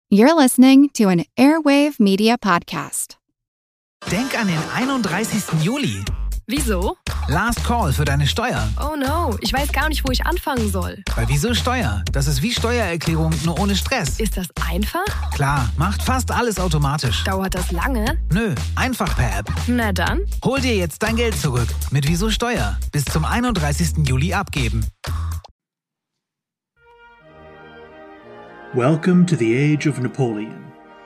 You're listening to an Airwave Media Podcast. Denk an den 31. Juli. Wieso? Last Call für deine Steuer. Oh no, ich weiß gar nicht, wo ich anfangen soll. Bei Wieso Steuer? Das ist wie Steuererklärung, nur ohne Stress. Ist das einfach? Klar, macht fast alles automatisch. Dauert das lange? Nö, einfach per App. Na dann. Hol dir jetzt dein Geld zurück. Mit Wieso Steuer. Bis zum 31. Juli abgeben. Welcome to the Age of Napoleon.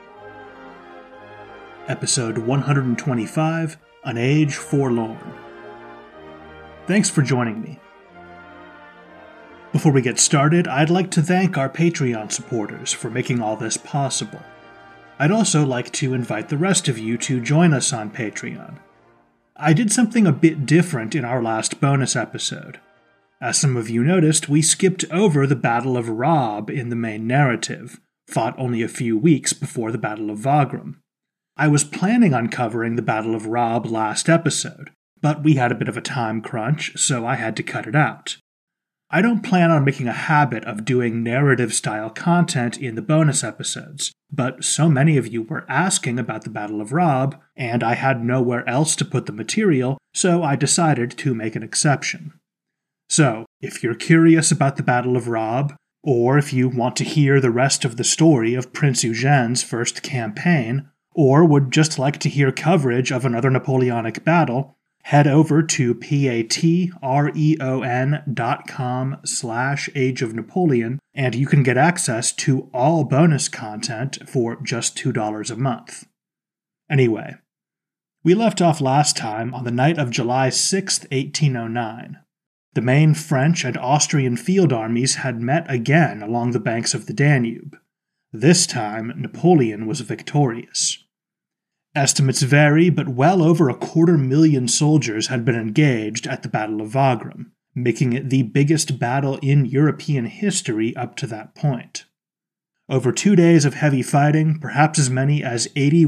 Episode 125, An Age Forlorn. Thanks for joining me. Before we get started, I'd like to thank our Patreon supporters for making all this possible. I'd also like to invite the rest of you to join us on Patreon. I did something a bit different in our last bonus episode. As some of you noticed, we skipped over the Battle of Robb in the main narrative, fought only a few weeks before the Battle of Wagram. I was planning on covering the Battle of Robb last episode, but we had a bit of a time crunch, so I had to cut it out. I don't plan on making a habit of doing narrative-style content in the bonus episodes, but so many of you were asking about the Battle of Robb, and I had nowhere else to put the material, so I decided to make an exception. So, if you're curious about the Battle of Robb, or if you want to hear the rest of the story of Prince Eugene's first campaign, or would just like to hear coverage of another Napoleonic battle, head over to patreon.com/Age of Napoleon, and you can get access to all bonus content for just $2 a month. Anyway, we left off last time on the night of July 6, 1809. The main French and Austrian field armies had met again along the banks of the Danube. This time, Napoleon was victorious. Estimates vary, but well over 250,000 soldiers had been engaged at the Battle of Wagram, making it the biggest battle in European history up to that point. Over 2 days of heavy fighting, perhaps as many as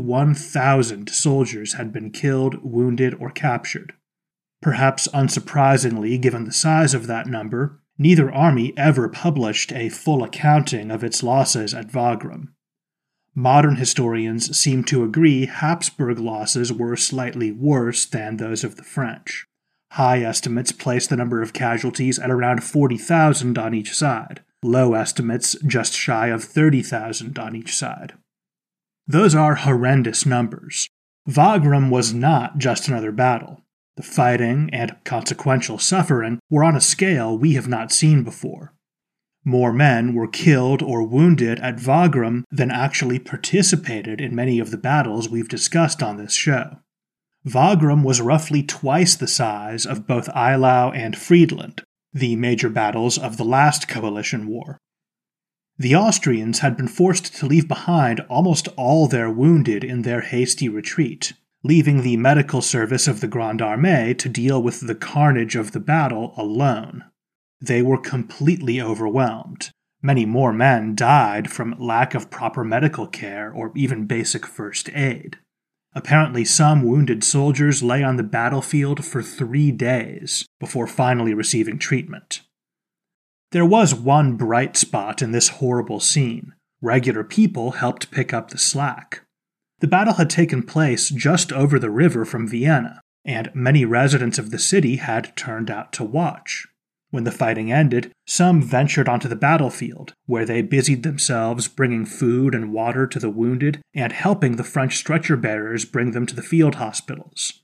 81,000 soldiers had been killed, wounded, or captured. Perhaps unsurprisingly, given the size of that number, neither army ever published a full accounting of its losses at Wagram. Modern historians seem to agree Habsburg losses were slightly worse than those of the French. High estimates place the number of casualties at around 40,000 on each side, low estimates just shy of 30,000 on each side. Those are horrendous numbers. Wagram was not just another battle. The fighting and consequential suffering were on a scale we have not seen before. More men were killed or wounded at Wagram than actually participated in many of the battles we've discussed on this show. Wagram was roughly twice the size of both Eylau and Friedland, the major battles of the last coalition war. The Austrians had been forced to leave behind almost all their wounded in their hasty retreat, leaving the medical service of the Grande Armée to deal with the carnage of the battle alone. They were completely overwhelmed. Many more men died from lack of proper medical care or even basic first aid. Apparently, some wounded soldiers lay on the battlefield for 3 days before finally receiving treatment. There was one bright spot in this horrible scene. Regular people helped pick up the slack. The battle had taken place just over the river from Vienna, and many residents of the city had turned out to watch. When the fighting ended, some ventured onto the battlefield, where they busied themselves bringing food and water to the wounded and helping the French stretcher-bearers bring them to the field hospitals.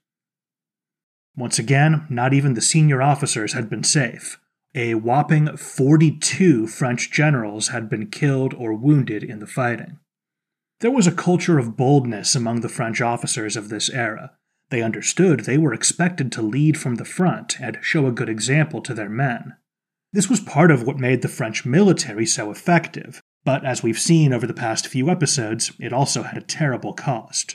Once again, not even the senior officers had been safe. A whopping 42 French generals had been killed or wounded in the fighting. There was a culture of boldness among the French officers of this era. They understood they were expected to lead from the front and show a good example to their men. This was part of what made the French military so effective, but as we've seen over the past few episodes, it also had a terrible cost.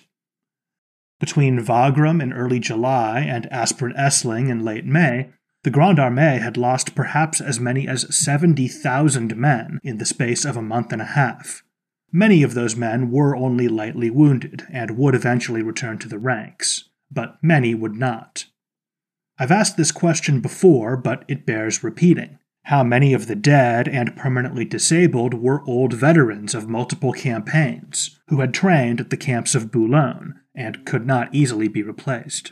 Between Wagram in early July and Aspern-Essling in late May, the Grande Armée had lost perhaps as many as 70,000 men in the space of a month and a half. Many of those men were only lightly wounded and would eventually return to the ranks, but many would not. I've asked this question before, but it bears repeating. How many of the dead and permanently disabled were old veterans of multiple campaigns who had trained at the camps of Boulogne and could not easily be replaced.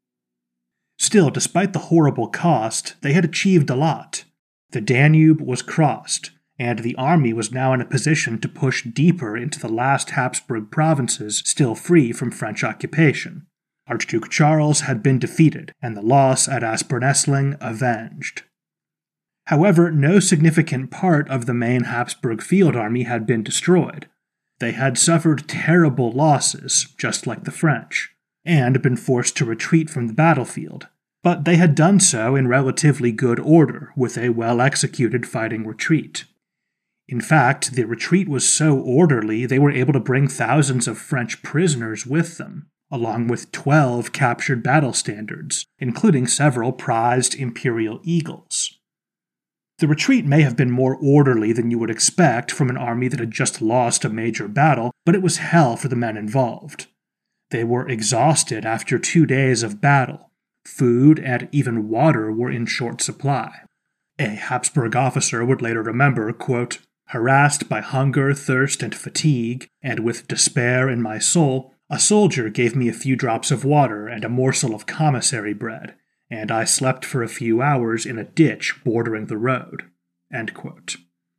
Still, despite the horrible cost, they had achieved a lot. The Danube was crossed, and the army was now in a position to push deeper into the last Habsburg provinces still free from French occupation. Archduke Charles had been defeated, and the loss at Aspern-Essling avenged. However, no significant part of the main Habsburg field army had been destroyed. They had suffered terrible losses, just like the French, and been forced to retreat from the battlefield. But they had done so in relatively good order, with a well-executed fighting retreat. In fact, the retreat was so orderly they were able to bring thousands of French prisoners with them, along with 12 captured battle standards, including several prized imperial eagles. The retreat may have been more orderly than you would expect from an army that had just lost a major battle, but it was hell for the men involved. They were exhausted after 2 days of battle. Food and even water were in short supply. A Habsburg officer would later remember, quote, "Harassed by hunger, thirst, and fatigue, and with despair in my soul, a soldier gave me a few drops of water and a morsel of commissary bread, and I slept for a few hours in a ditch bordering the road." End quote.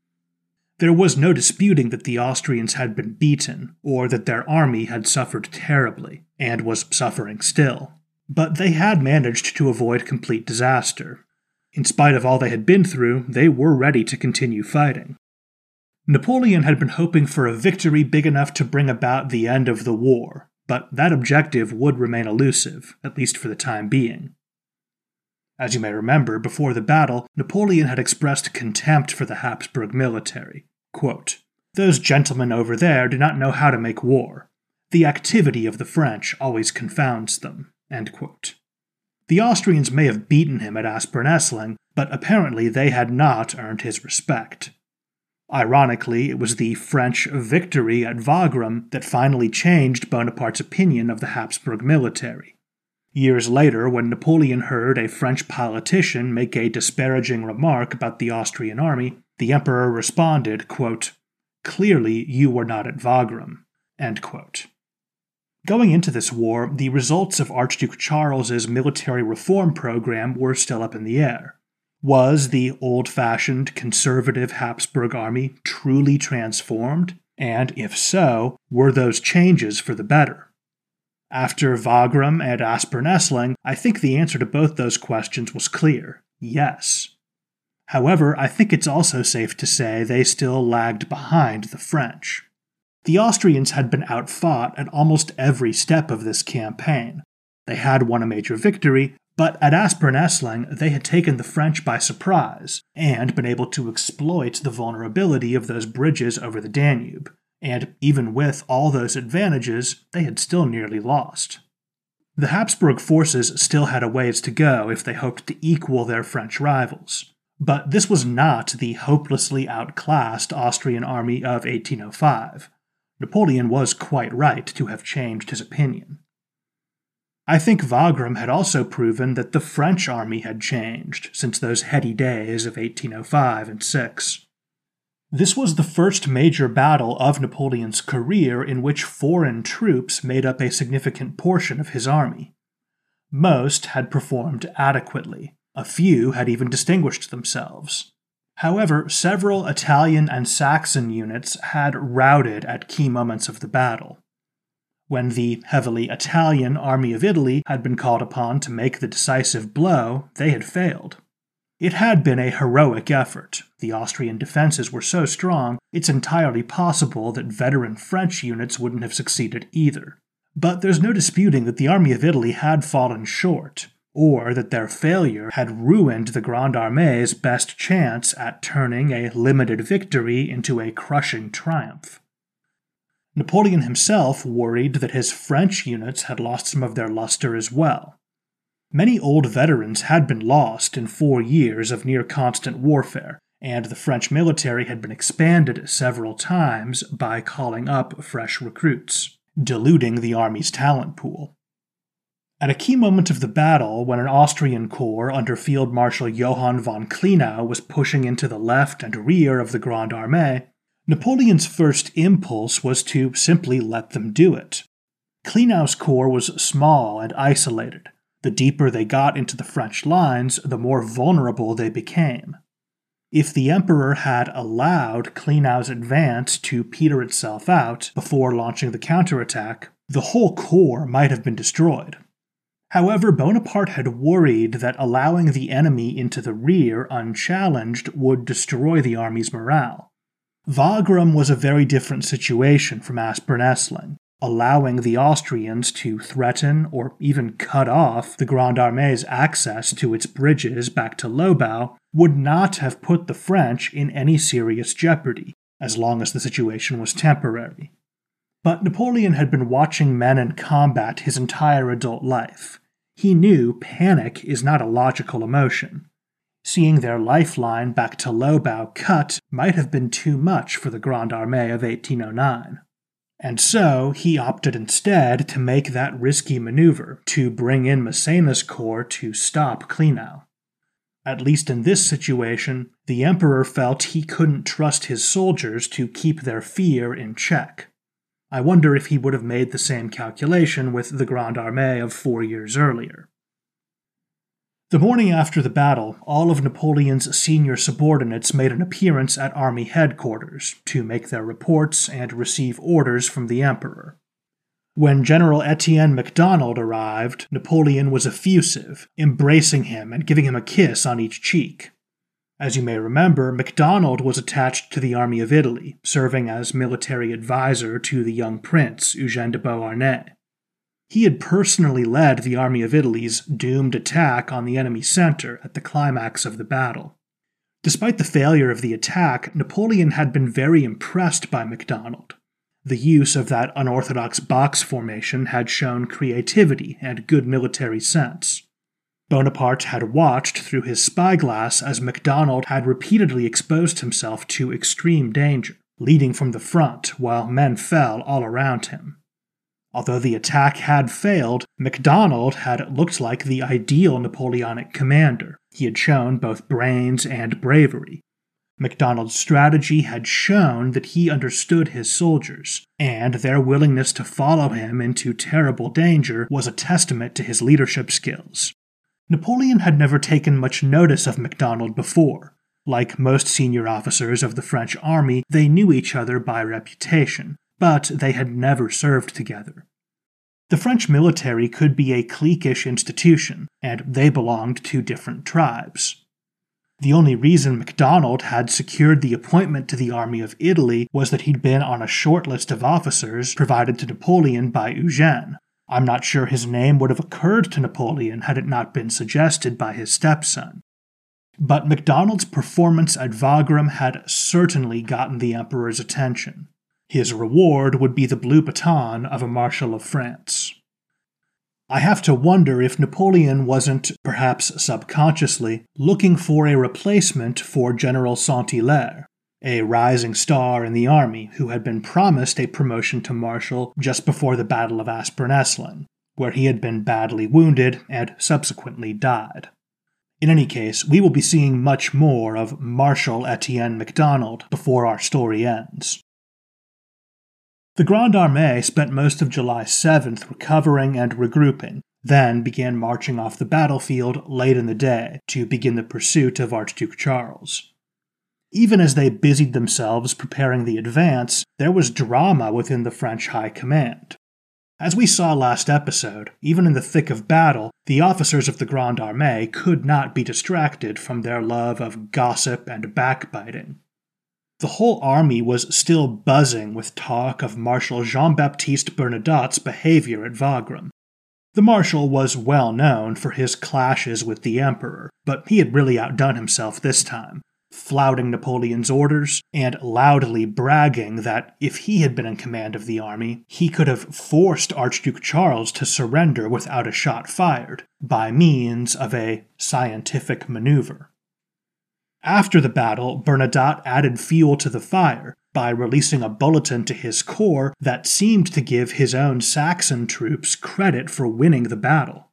There was no disputing that the Austrians had been beaten, or that their army had suffered terribly, and was suffering still. But they had managed to avoid complete disaster. In spite of all they had been through, they were ready to continue fighting. Napoleon had been hoping for a victory big enough to bring about the end of the war, but that objective would remain elusive, at least for the time being. As you may remember, before the battle, Napoleon had expressed contempt for the Habsburg military. Quote, "Those gentlemen over there do not know how to make war. The activity of the French always confounds them." End quote. The Austrians may have beaten him at Aspern-Essling, but apparently they had not earned his respect. Ironically, it was the French victory at Wagram that finally changed Bonaparte's opinion of the Habsburg military. Years later, when Napoleon heard a French politician make a disparaging remark about the Austrian army, the emperor responded, quote, "Clearly you were not at Wagram." End quote. Going into this war, the results of Archduke Charles's military reform program were still up in the air. Was the old-fashioned conservative Habsburg army truly transformed? And if so, were those changes for the better? After Wagram and Aspern-Essling, I think the answer to both those questions was clear: yes. However, I think it's also safe to say they still lagged behind the French. The Austrians had been outfought at almost every step of this campaign. They had won a major victory, but at Aspern-Essling they had taken the French by surprise and been able to exploit the vulnerability of those bridges over the Danube. And even with all those advantages, they had still nearly lost. The Habsburg forces still had a ways to go if they hoped to equal their French rivals. But this was not the hopelessly outclassed Austrian army of 1805. Napoleon was quite right to have changed his opinion. I think Wagram had also proven that the French army had changed since those heady days of 1805 and 6. This was the first major battle of Napoleon's career in which foreign troops made up a significant portion of his army. Most had performed adequately. A few had even distinguished themselves. However, several Italian and Saxon units had routed at key moments of the battle. When the heavily Italian army of Italy had been called upon to make the decisive blow, they had failed. It had been a heroic effort. The Austrian defenses were so strong, it's entirely possible that veteran French units wouldn't have succeeded either. But there's no disputing that the army of Italy had fallen short, or that their failure had ruined the Grande Armée's best chance at turning a limited victory into a crushing triumph. Napoleon himself worried that his French units had lost some of their luster as well. Many old veterans had been lost in 4 years of near-constant warfare, and the French military had been expanded several times by calling up fresh recruits, diluting the army's talent pool. At a key moment of the battle, when an Austrian corps under Field Marshal Johann von Klenau was pushing into the left and rear of the Grande Armée, Napoleon's first impulse was to simply let them do it. Klenau's corps was small and isolated. The deeper they got into the French lines, the more vulnerable they became. If the Emperor had allowed Klenau's advance to peter itself out before launching the counterattack, the whole corps might have been destroyed. However, Bonaparte had worried that allowing the enemy into the rear unchallenged would destroy the army's morale. Wagram was a very different situation from Aspern-Essling. Allowing the Austrians to threaten or even cut off the Grande Armée's access to its bridges back to Lobau would not have put the French in any serious jeopardy, as long as the situation was temporary. But Napoleon had been watching men in combat his entire adult life. He knew panic is not a logical emotion. Seeing their lifeline back to Lobau cut might have been too much for the Grande Armée of 1809. And so he opted instead to make that risky maneuver to bring in Massena's corps to stop Klenau. At least in this situation, the Emperor felt he couldn't trust his soldiers to keep their fear in check. I wonder if he would have made the same calculation with the Grande Armée of 4 years earlier. The morning after the battle, all of Napoleon's senior subordinates made an appearance at army headquarters to make their reports and receive orders from the Emperor. When General Etienne MacDonald arrived, Napoleon was effusive, embracing him and giving him a kiss on each cheek. As you may remember, MacDonald was attached to the Army of Italy, serving as military advisor to the young prince, Eugène de Beauharnais. He had personally led the Army of Italy's doomed attack on the enemy center at the climax of the battle. Despite the failure of the attack, Napoleon had been very impressed by MacDonald. The use of that unorthodox box formation had shown creativity and good military sense. Bonaparte had watched through his spyglass as MacDonald had repeatedly exposed himself to extreme danger, leading from the front while men fell all around him. Although the attack had failed, MacDonald had looked like the ideal Napoleonic commander. He had shown both brains and bravery. MacDonald's strategy had shown that he understood his soldiers, and their willingness to follow him into terrible danger was a testament to his leadership skills. Napoleon had never taken much notice of MacDonald before. Like most senior officers of the French army, they knew each other by reputation, but they had never served together. The French military could be a cliquish institution, and they belonged to different tribes. The only reason MacDonald had secured the appointment to the Army of Italy was that he'd been on a short list of officers provided to Napoleon by Eugène. I'm not sure his name would have occurred to Napoleon had it not been suggested by his stepson. But MacDonald's performance at Wagram had certainly gotten the Emperor's attention. His reward would be the blue baton of a Marshal of France. I have to wonder if Napoleon wasn't, perhaps subconsciously, looking for a replacement for General Saint-Hilaire, a rising star in the army who had been promised a promotion to Marshal just before the Battle of Aspern-Essling, where he had been badly wounded and subsequently died. In any case, we will be seeing much more of Marshal Etienne MacDonald before our story ends. The Grande Armée spent most of July 7th recovering and regrouping, then began marching off the battlefield late in the day to begin the pursuit of Archduke Charles. Even as they busied themselves preparing the advance, there was drama within the French High Command. As we saw last episode, even in the thick of battle, the officers of the Grande Armée could not be distracted from their love of gossip and backbiting. The whole army was still buzzing with talk of Marshal Jean-Baptiste Bernadotte's behavior at Wagram. The Marshal was well known for his clashes with the Emperor, but he had really outdone himself this time, flouting Napoleon's orders and loudly bragging that if he had been in command of the army, he could have forced Archduke Charles to surrender without a shot fired, by means of a scientific maneuver. After the battle, Bernadotte added fuel to the fire by releasing a bulletin to his corps that seemed to give his own Saxon troops credit for winning the battle,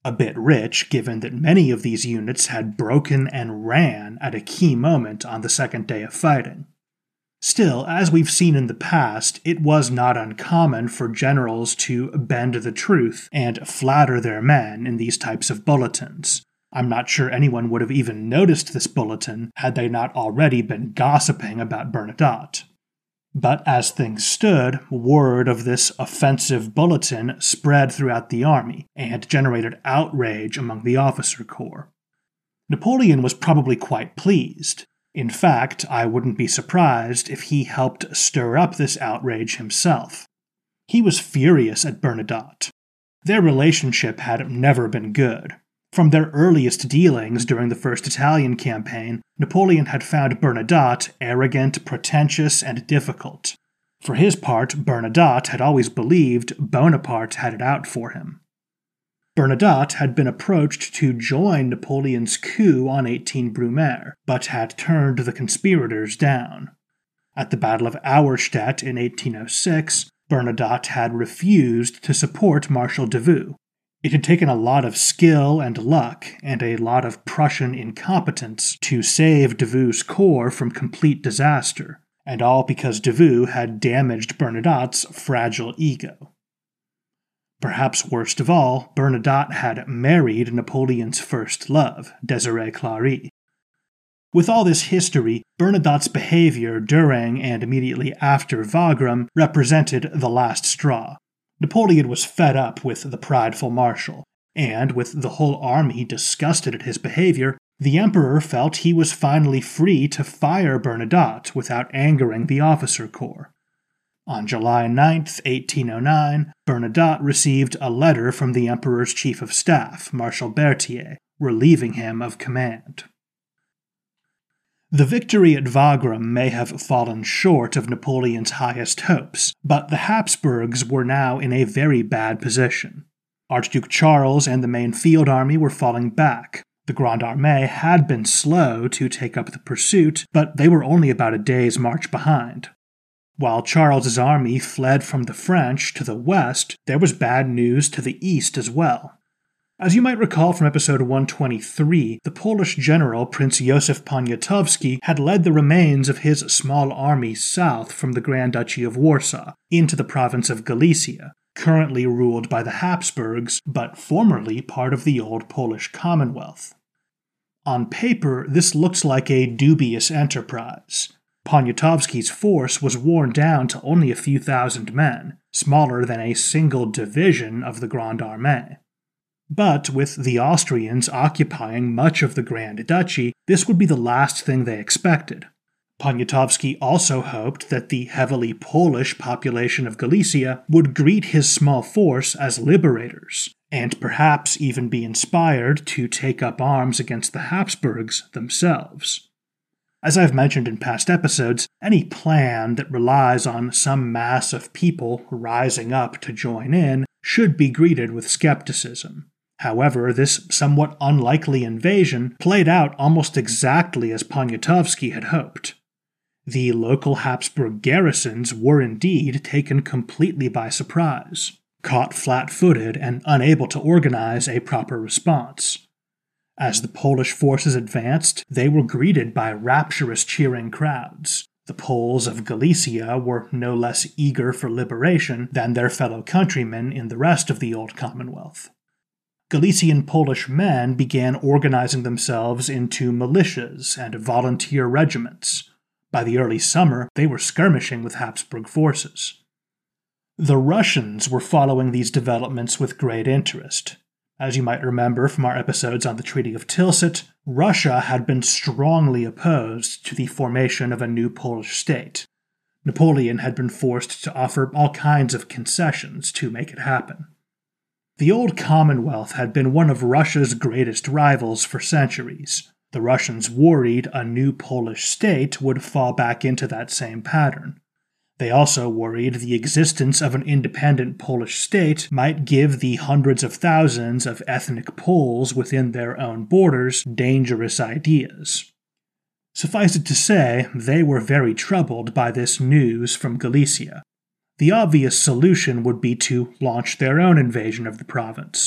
A bit rich, given that many of these units had broken and ran at a key moment on the second day of fighting. Still, as we've seen in the past, it was not uncommon for generals to bend the truth and flatter their men in these types of bulletins. I'm not sure anyone would have even noticed this bulletin had they not already been gossiping about Bernadotte. But as things stood, word of this offensive bulletin spread throughout the army and generated outrage among the officer corps. Napoleon was probably quite pleased. In fact, I wouldn't be surprised if he helped stir up this outrage himself. He was furious at Bernadotte. Their relationship had never been good. From their earliest dealings during the First Italian campaign, Napoleon had found Bernadotte arrogant, pretentious, and difficult. For his part, Bernadotte had always believed Bonaparte had it out for him. Bernadotte had been approached to join Napoleon's coup on 18 Brumaire, but had turned the conspirators down. At the Battle of Auerstedt in 1806, Bernadotte had refused to support Marshal Davout. It had taken a lot of skill and luck, and a lot of Prussian incompetence to save Davout's corps from complete disaster, and all because Davout had damaged Bernadotte's fragile ego. Perhaps worst of all, Bernadotte had married Napoleon's first love, Désirée Clary. With all this history, Bernadotte's behavior during and immediately after Wagram represented the last straw. Napoleon was fed up with the prideful marshal, and with the whole army disgusted at his behavior, the emperor felt he was finally free to fire Bernadotte without angering the officer corps. On July 9, 1809, Bernadotte received a letter from the emperor's chief of staff, Marshal Berthier, relieving him of command. The victory at Wagram may have fallen short of Napoleon's highest hopes, but the Habsburgs were now in a very bad position. Archduke Charles and the main field army were falling back. The Grande Armée had been slow to take up the pursuit, but they were only about a day's march behind. While Charles's army fled from the French to the west, there was bad news to the east as well. As you might recall from episode 123, the Polish general Prince Józef Poniatowski had led the remains of his small army south from the Grand Duchy of Warsaw into the province of Galicia, currently ruled by the Habsburgs, but formerly part of the old Polish Commonwealth. On paper, this looked like a dubious enterprise. Poniatowski's force was worn down to only a few thousand men, smaller than a single division of the Grande Armée. But with the Austrians occupying much of the Grand Duchy, this would be the last thing they expected. Poniatowski also hoped that the heavily Polish population of Galicia would greet his small force as liberators, and perhaps even be inspired to take up arms against the Habsburgs themselves. As I've mentioned in past episodes, any plan that relies on some mass of people rising up to join in should be greeted with skepticism. However, this somewhat unlikely invasion played out almost exactly as Poniatowski had hoped. The local Habsburg garrisons were indeed taken completely by surprise, caught flat-footed and unable to organize a proper response. As the Polish forces advanced, they were greeted by rapturous cheering crowds. The Poles of Galicia were no less eager for liberation than their fellow countrymen in the rest of the Old Commonwealth. Galician Polish men began organizing themselves into militias and volunteer regiments. By the early summer, they were skirmishing with Habsburg forces. The Russians were following these developments with great interest. As you might remember from our episodes on the Treaty of Tilsit, Russia had been strongly opposed to the formation of a new Polish state. Napoleon had been forced to offer all kinds of concessions to make it happen. The Old Commonwealth had been one of Russia's greatest rivals for centuries. The Russians worried a new Polish state would fall back into that same pattern. They also worried the existence of an independent Polish state might give the hundreds of thousands of ethnic Poles within their own borders dangerous ideas. Suffice it to say, they were very troubled by this news from Galicia. The obvious solution would be to launch their own invasion of the province.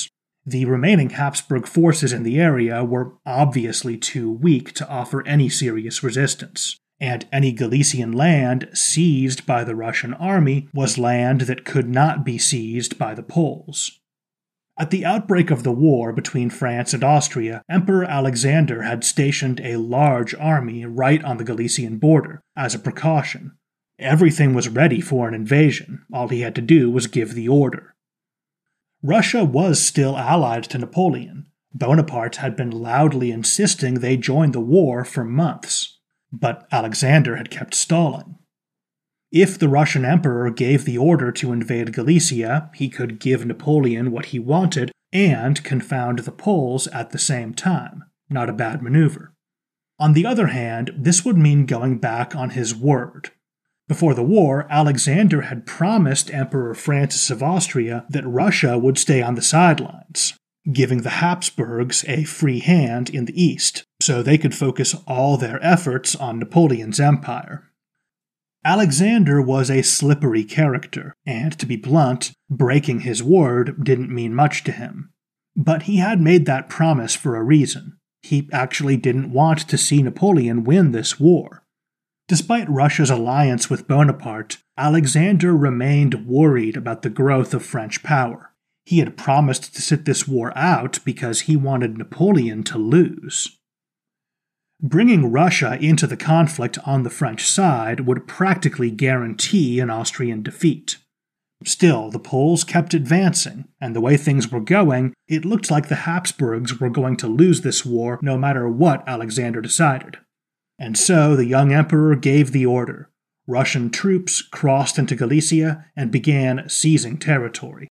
The remaining Habsburg forces in the area were obviously too weak to offer any serious resistance, and any Galician land seized by the Russian army was land that could not be seized by the Poles. At the outbreak of the war between France and Austria, Emperor Alexander had stationed a large army right on the Galician border as a precaution. Everything was ready for an invasion. All he had to do was give the order. Russia was still allied to Napoleon. Bonaparte had been loudly insisting they join the war for months, but Alexander had kept stalling. If the Russian emperor gave the order to invade Galicia, he could give Napoleon what he wanted and confound the Poles at the same time. Not a bad maneuver. On the other hand, this would mean going back on his word. Before the war, Alexander had promised Emperor Francis of Austria that Russia would stay on the sidelines, giving the Habsburgs a free hand in the east, so they could focus all their efforts on Napoleon's empire. Alexander was a slippery character, and to be blunt, breaking his word didn't mean much to him. But he had made that promise for a reason. He actually didn't want to see Napoleon win this war. Despite Russia's alliance with Bonaparte, Alexander remained worried about the growth of French power. He had promised to sit this war out because he wanted Napoleon to lose. Bringing Russia into the conflict on the French side would practically guarantee an Austrian defeat. Still, the Poles kept advancing, and the way things were going, it looked like the Habsburgs were going to lose this war no matter what Alexander decided. And so the young emperor gave the order. Russian troops crossed into Galicia and began seizing territory.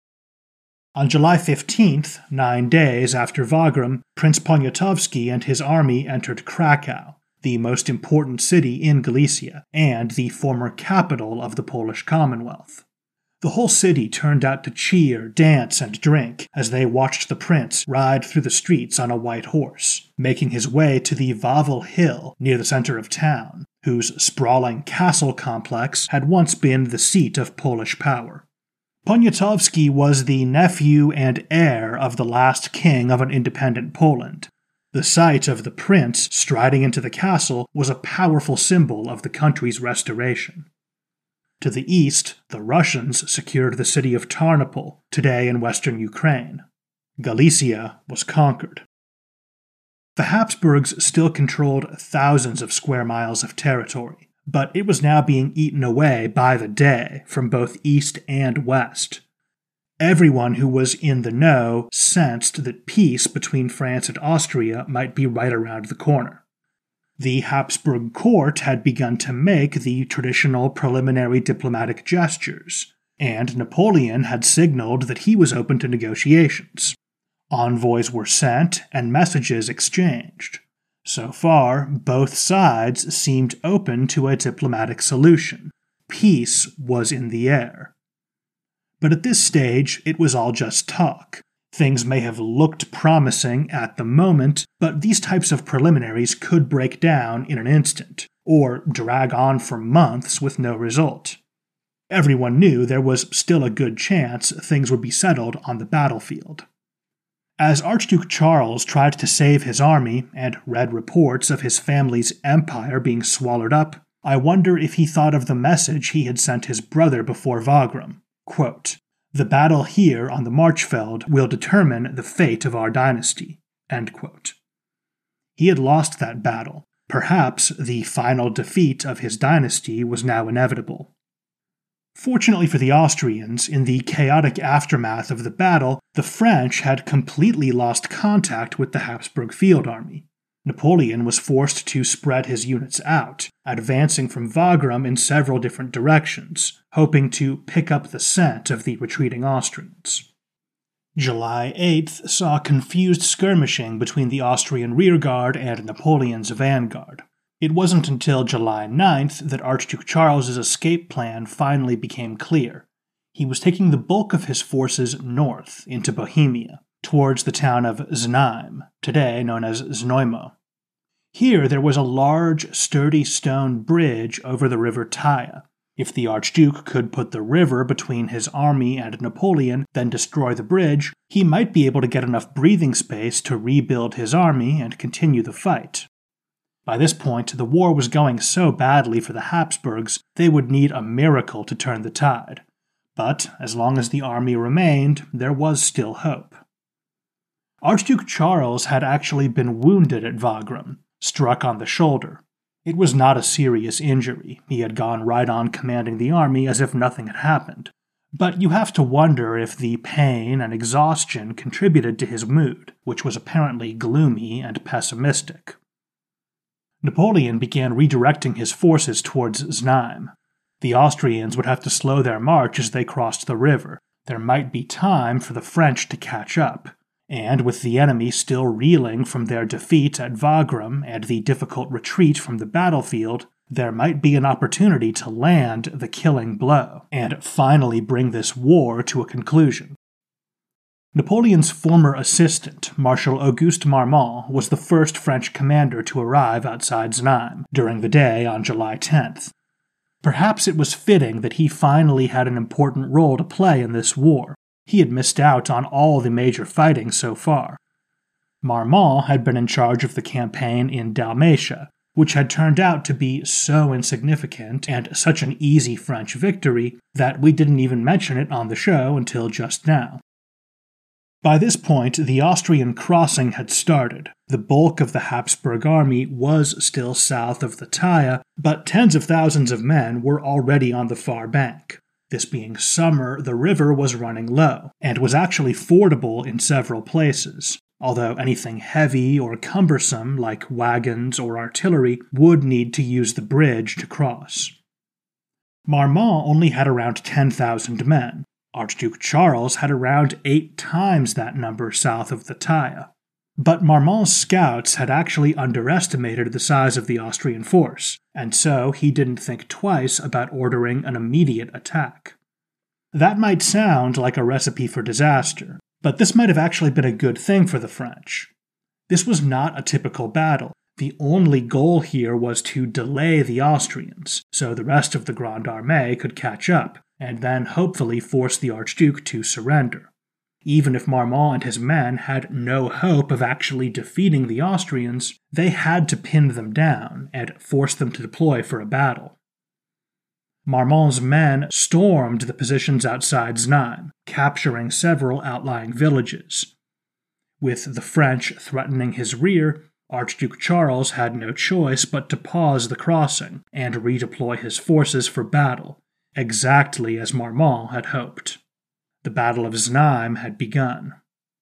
On July 15th, 9 days after Wagram, Prince Poniatowski and his army entered Krakow, the most important city in Galicia, and the former capital of the Polish Commonwealth. The whole city turned out to cheer, dance, and drink as they watched the prince ride through the streets on a white horse, making his way to the Wawel Hill near the center of town, whose sprawling castle complex had once been the seat of Polish power. Poniatowski was the nephew and heir of the last king of an independent Poland. The sight of the prince striding into the castle was a powerful symbol of the country's restoration. To the east, the Russians secured the city of Tarnopol, today in western Ukraine. Galicia was conquered. The Habsburgs still controlled thousands of square miles of territory, but it was now being eaten away by the day from both east and west. Everyone who was in the know sensed that peace between France and Austria might be right around the corner. The Habsburg court had begun to make the traditional preliminary diplomatic gestures, and Napoleon had signaled that he was open to negotiations. Envoys were sent and messages exchanged. So far, both sides seemed open to a diplomatic solution. Peace was in the air. But at this stage, it was all just talk. Things may have looked promising at the moment, but these types of preliminaries could break down in an instant, or drag on for months with no result. Everyone knew there was still a good chance things would be settled on the battlefield. As Archduke Charles tried to save his army and read reports of his family's empire being swallowed up, I wonder if he thought of the message he had sent his brother before Wagram. Quote, "The battle here on the Marchfeld will determine the fate of our dynasty." End quote. He had lost that battle. Perhaps the final defeat of his dynasty was now inevitable. Fortunately for the Austrians, in the chaotic aftermath of the battle, the French had completely lost contact with the Habsburg field army. Napoleon was forced to spread his units out, advancing from Wagram in several different directions, hoping to pick up the scent of the retreating Austrians. July 8th saw confused skirmishing between the Austrian rearguard and Napoleon's vanguard. It wasn't until July 9th that Archduke Charles's escape plan finally became clear. He was taking the bulk of his forces north into Bohemia, towards the town of Znaim, today known as Znojmo. Here there was a large, sturdy stone bridge over the river Taya. If the Archduke could put the river between his army and Napoleon, then destroy the bridge, he might be able to get enough breathing space to rebuild his army and continue the fight. By this point, the war was going so badly for the Habsburgs, they would need a miracle to turn the tide. But as long as the army remained, there was still hope. Archduke Charles had actually been wounded at Wagram, struck on the shoulder. It was not a serious injury. He had gone right on commanding the army as if nothing had happened. But you have to wonder if the pain and exhaustion contributed to his mood, which was apparently gloomy and pessimistic. Napoleon began redirecting his forces towards Znaim. The Austrians would have to slow their march as they crossed the river. There might be time for the French to catch up. And with the enemy still reeling from their defeat at Wagram and the difficult retreat from the battlefield, there might be an opportunity to land the killing blow and finally bring this war to a conclusion. Napoleon's former assistant, Marshal Auguste Marmont, was the first French commander to arrive outside Znaim during the day on July 10th. Perhaps it was fitting that he finally had an important role to play in this war. He had missed out on all the major fighting so far. Marmont had been in charge of the campaign in Dalmatia, which had turned out to be so insignificant and such an easy French victory that we didn't even mention it on the show until just now. By this point, the Austrian crossing had started. The bulk of the Habsburg army was still south of the Thaya, but tens of thousands of men were already on the far bank. This being summer, the river was running low, and was actually fordable in several places, although anything heavy or cumbersome, like wagons or artillery, would need to use the bridge to cross. Marmont only had around 10,000 men. Archduke Charles had around 8 times that number south of the Thaya. But Marmont's scouts had actually underestimated the size of the Austrian force, and so he didn't think twice about ordering an immediate attack. That might sound like a recipe for disaster, but this might have actually been a good thing for the French. This was not a typical battle. The only goal here was to delay the Austrians, so the rest of the Grande Armée could catch up, and then hopefully force the Archduke to surrender. Even if Marmont and his men had no hope of actually defeating the Austrians, they had to pin them down and force them to deploy for a battle. Marmont's men stormed the positions outside Znaim, capturing several outlying villages. With the French threatening his rear, Archduke Charles had no choice but to pause the crossing and redeploy his forces for battle, exactly as Marmont had hoped. The Battle of Znaim had begun.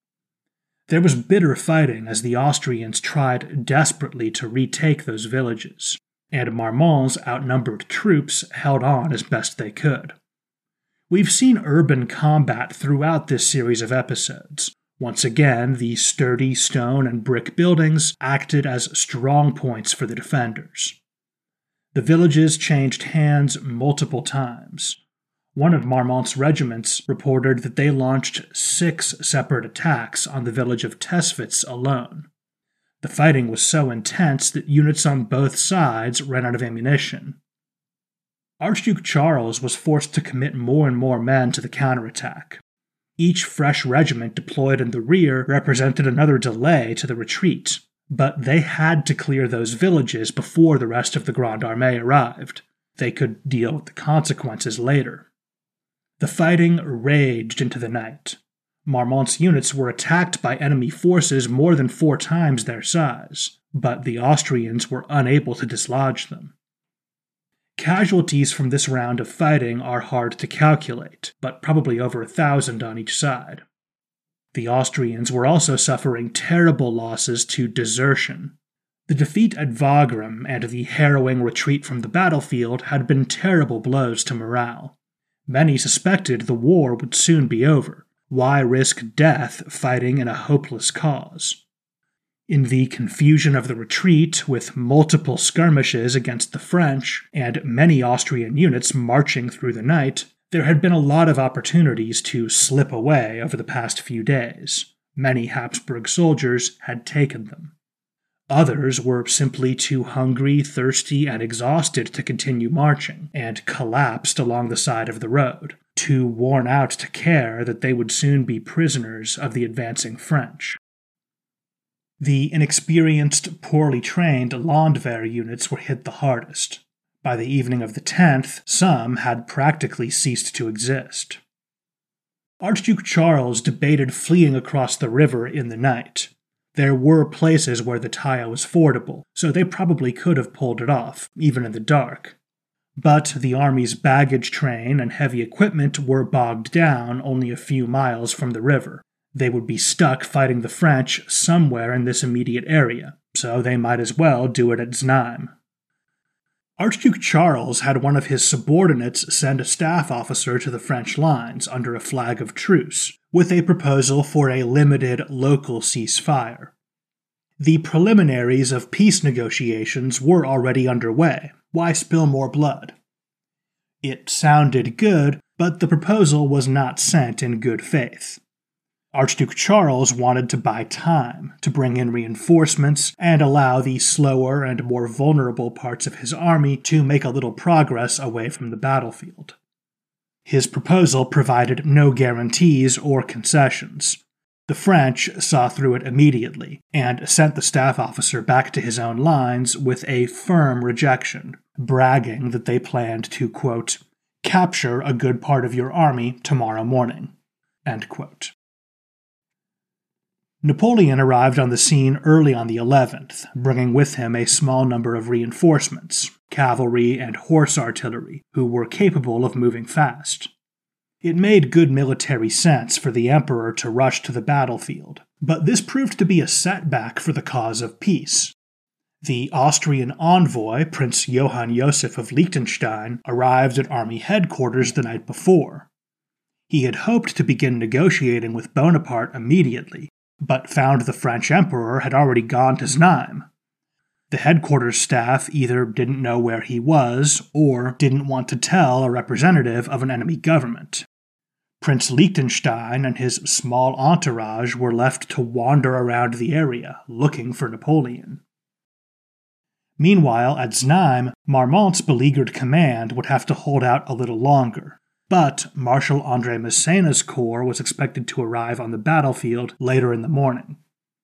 There was bitter fighting as the Austrians tried desperately to retake those villages, and Marmont's outnumbered troops held on as best they could. We've seen urban combat throughout this series of episodes. Once again, the sturdy stone and brick buildings acted as strong points for the defenders. The villages changed hands multiple times. One of Marmont's regiments reported that they launched 6 separate attacks on the village of Tesvitz alone. The fighting was so intense that units on both sides ran out of ammunition. Archduke Charles was forced to commit more and more men to the counterattack. Each fresh regiment deployed in the rear represented another delay to the retreat, but they had to clear those villages before the rest of the Grande Armée arrived. They could deal with the consequences later. The fighting raged into the night. Marmont's units were attacked by enemy forces more than 4 times their size, but the Austrians were unable to dislodge them. Casualties from this round of fighting are hard to calculate, but probably over 1,000 on each side. The Austrians were also suffering terrible losses to desertion. The defeat at Wagram and the harrowing retreat from the battlefield had been terrible blows to morale. Many suspected the war would soon be over. Why risk death fighting in a hopeless cause? In the confusion of the retreat, with multiple skirmishes against the French and many Austrian units marching through the night, there had been a lot of opportunities to slip away over the past few days. Many Habsburg soldiers had taken them. Others were simply too hungry, thirsty, and exhausted to continue marching, and collapsed along the side of the road, too worn out to care that they would soon be prisoners of the advancing French. The inexperienced, poorly trained Landwehr units were hit the hardest. By the evening of the 10th, some had practically ceased to exist. Archduke Charles debated fleeing across the river in the night. There were places where the Thaya was fordable, so they probably could have pulled it off, even in the dark. But the army's baggage train and heavy equipment were bogged down only a few miles from the river. They would be stuck fighting the French somewhere in this immediate area, so they might as well do it at Znaim. Archduke Charles had one of his subordinates send a staff officer to the French lines under a flag of truce, with a proposal for a limited local ceasefire. The preliminaries of peace negotiations were already underway. Why spill more blood? It sounded good, but the proposal was not sent in good faith. Archduke Charles wanted to buy time, to bring in reinforcements, and allow the slower and more vulnerable parts of his army to make a little progress away from the battlefield. His proposal provided no guarantees or concessions. The French saw through it immediately, and sent the staff officer back to his own lines with a firm rejection, bragging that they planned to, quote, capture a good part of your army tomorrow morning, end quote. Napoleon arrived on the scene early on the 11th, bringing with him a small number of reinforcements, cavalry and horse artillery, who were capable of moving fast. It made good military sense for the emperor to rush to the battlefield, but this proved to be a setback for the cause of peace. The Austrian envoy, Prince Johann Joseph of Liechtenstein, arrived at army headquarters the night before. He had hoped to begin negotiating with Bonaparte immediately, but found the French emperor had already gone to Znaim. The headquarters staff either didn't know where he was, or didn't want to tell a representative of an enemy government. Prince Liechtenstein and his small entourage were left to wander around the area, looking for Napoleon. Meanwhile, at Znaim, Marmont's beleaguered command would have to hold out a little longer. But Marshal André Masséna's corps was expected to arrive on the battlefield later in the morning.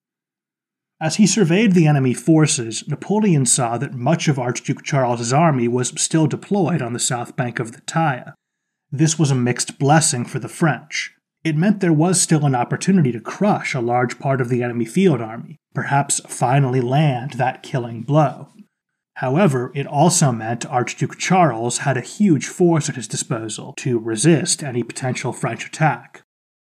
As he surveyed the enemy forces, Napoleon saw that much of Archduke Charles's army was still deployed on the south bank of the Thaya. This was a mixed blessing for the French. It meant there was still an opportunity to crush a large part of the enemy field army, perhaps finally land that killing blow. However, it also meant Archduke Charles had a huge force at his disposal to resist any potential French attack.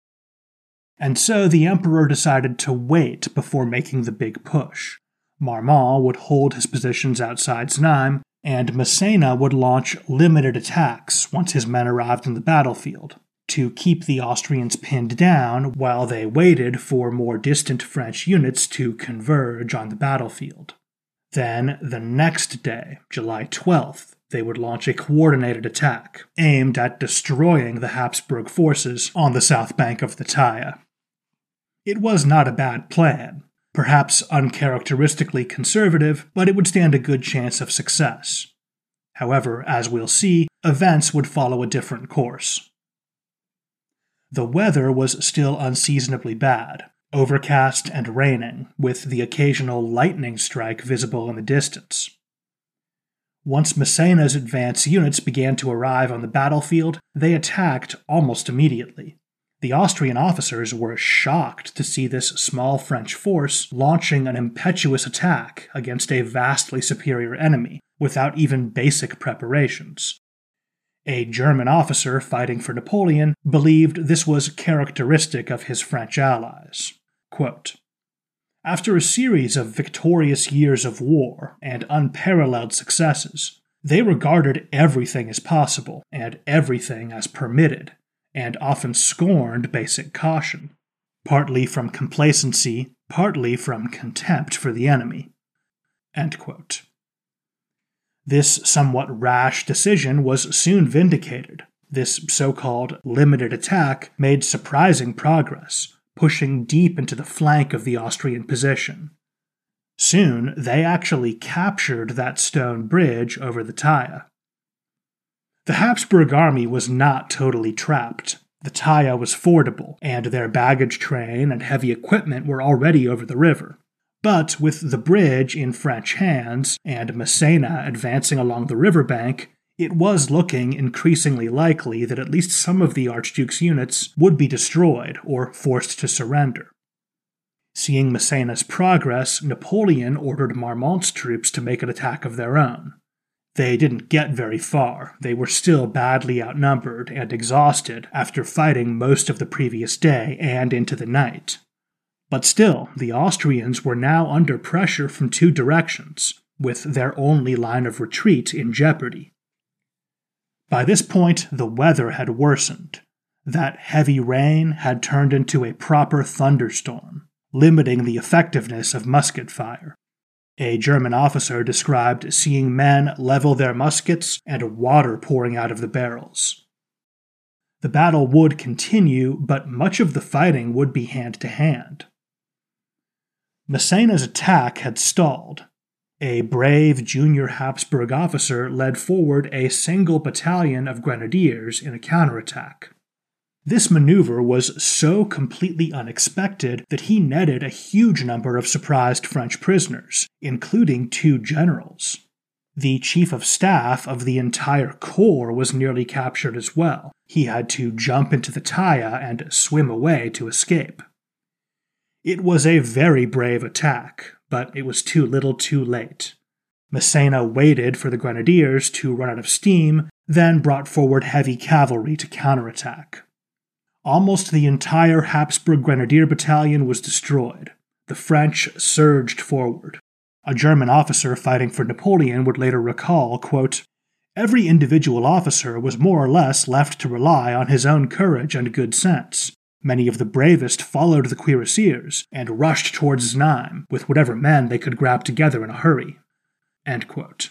And so the emperor decided to wait before making the big push. Marmont would hold his positions outside Znaim, and Masséna would launch limited attacks once his men arrived on the battlefield, to keep the Austrians pinned down while they waited for more distant French units to converge on the battlefield. Then, the next day, July 12th, they would launch a coordinated attack, aimed at destroying the Habsburg forces on the south bank of the Thaya. It was not a bad plan, perhaps uncharacteristically conservative, but it would stand a good chance of success. However, as we'll see, events would follow a different course. The weather was still unseasonably bad, overcast and raining, with the occasional lightning strike visible in the distance. Once Masséna's advance units began to arrive on the battlefield, they attacked almost immediately. The Austrian officers were shocked to see this small French force launching an impetuous attack against a vastly superior enemy, without even basic preparations. A German officer fighting for Napoleon believed this was characteristic of his French allies. Quote, "After a series of victorious years of war and unparalleled successes, they regarded everything as possible and everything as permitted, and often scorned basic caution, partly from complacency, partly from contempt for the enemy." End quote. This somewhat rash decision was soon vindicated. This so-called limited attack made surprising progress, pushing deep into the flank of the Austrian position. Soon, they actually captured that stone bridge over the Thaya. The Habsburg army was not totally trapped. The Thaya was fordable, and their baggage train and heavy equipment were already over the river. But with the bridge in French hands and Massena advancing along the riverbank, it was looking increasingly likely that at least some of the Archduke's units would be destroyed or forced to surrender. Seeing Massena's progress, Napoleon ordered Marmont's troops to make an attack of their own. They didn't get very far. They were still badly outnumbered and exhausted after fighting most of the previous day and into the night. But still, the Austrians were now under pressure from two directions, with their only line of retreat in jeopardy. By this point, the weather had worsened. That heavy rain had turned into a proper thunderstorm, limiting the effectiveness of musket fire. A German officer described seeing men level their muskets and water pouring out of the barrels. The battle would continue, but much of the fighting would be hand-to-hand. Massena's attack had stalled. A brave junior Habsburg officer led forward a single battalion of grenadiers in a counterattack. This maneuver was so completely unexpected that he netted a huge number of surprised French prisoners, including 2 generals. The chief of staff of the entire corps was nearly captured as well. He had to jump into the Thaya and swim away to escape. It was a very brave attack, but it was too little too late. Massena waited for the grenadiers to run out of steam, then brought forward heavy cavalry to counterattack. Almost the entire Habsburg Grenadier Battalion was destroyed. The French surged forward. A German officer fighting for Napoleon would later recall, quote, "Every individual officer was more or less left to rely on his own courage and good sense. Many of the bravest followed the cuirassiers and rushed towards Znaim with whatever men they could grab together in a hurry." End quote.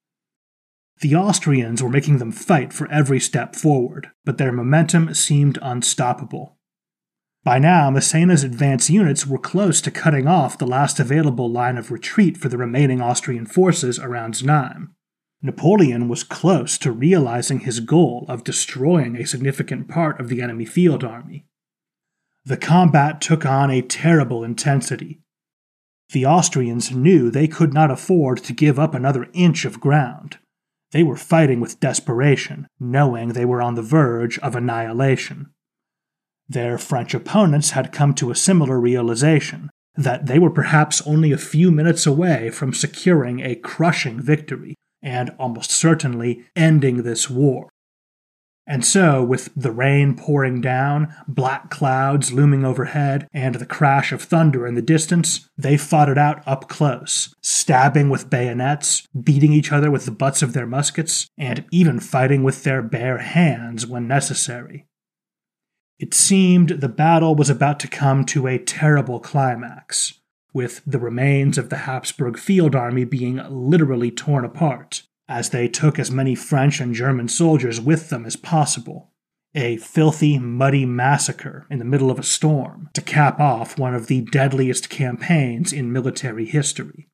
The Austrians were making them fight for every step forward, but their momentum seemed unstoppable. By now, Massena's advance units were close to cutting off the last available line of retreat for the remaining Austrian forces around Znaim. Napoleon was close to realizing his goal of destroying a significant part of the enemy field army. The combat took on a terrible intensity. The Austrians knew they could not afford to give up another inch of ground. They were fighting with desperation, knowing they were on the verge of annihilation. Their French opponents had come to a similar realization, that they were perhaps only a few minutes away from securing a crushing victory, and almost certainly ending this war. And so, with the rain pouring down, black clouds looming overhead, and the crash of thunder in the distance, they fought it out up close, stabbing with bayonets, beating each other with the butts of their muskets, and even fighting with their bare hands when necessary. It seemed the battle was about to come to a terrible climax, with the remains of the Habsburg field army being literally torn apart, as they took as many French and German soldiers with them as possible. A filthy, muddy massacre in the middle of a storm to cap off one of the deadliest campaigns in military history.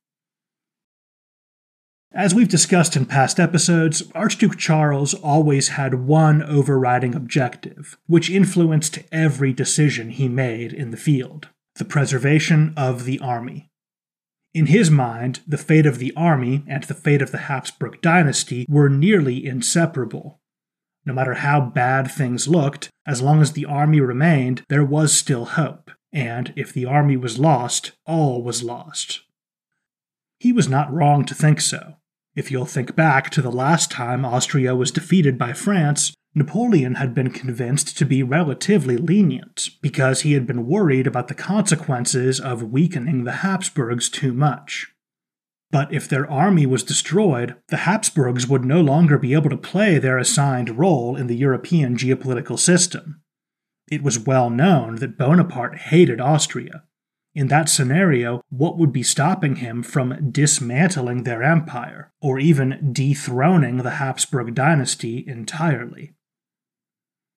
As we've discussed in past episodes, Archduke Charles always had one overriding objective, which influenced every decision he made in the field: the preservation of the army. In his mind, the fate of the army and the fate of the Habsburg dynasty were nearly inseparable. No matter how bad things looked, as long as the army remained, there was still hope, and if the army was lost, all was lost. He was not wrong to think so. If you'll think back to the last time Austria was defeated by France, Napoleon had been convinced to be relatively lenient because he had been worried about the consequences of weakening the Habsburgs too much. But if their army was destroyed, the Habsburgs would no longer be able to play their assigned role in the European geopolitical system. It was well known that Bonaparte hated Austria. In that scenario, what would be stopping him from dismantling their empire, or even dethroning the Habsburg dynasty entirely?